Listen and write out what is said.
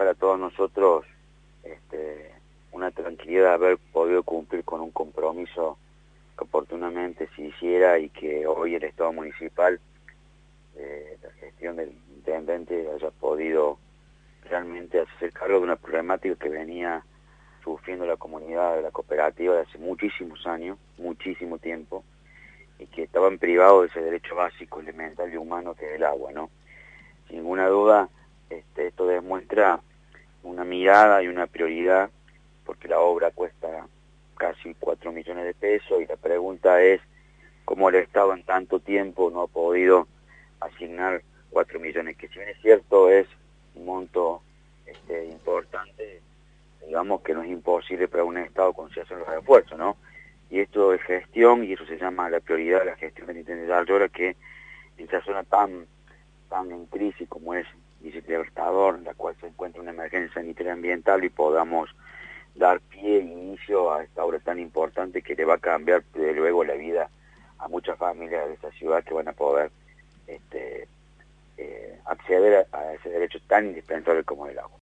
para todos nosotros una tranquilidad de haber podido cumplir con un compromiso que oportunamente se hiciera y que hoy el Estado municipal, la gestión del intendente, haya podido realmente hacer cargo de una problemática que venía sufriendo la comunidad de la cooperativa de hace muchísimos años, muchísimo tiempo, y que estaban privados de ese derecho básico, elemental y humano que es el agua, ¿no? Sin ninguna duda, esto demuestra una mirada y una prioridad, porque la obra cuesta casi 4 millones de pesos, y la pregunta es cómo el Estado en tanto tiempo no ha podido asignar 4 millones, que si bien es cierto es un monto importante, digamos que no es imposible para un Estado cuando se hacen los esfuerzos, ¿no? Y esto es gestión, y eso se llama la prioridad de la gestión del intendente de Ayora, que en esa zona tan en crisis como es Villa Libertador, en la cual se encuentra una emergencia sanitaria ambiental, y podamos dar pie e inicio a esta obra tan importante que le va a cambiar desde luego la vida a muchas familias de esta ciudad, que van a poder acceder a ese derecho tan indispensable como el agua.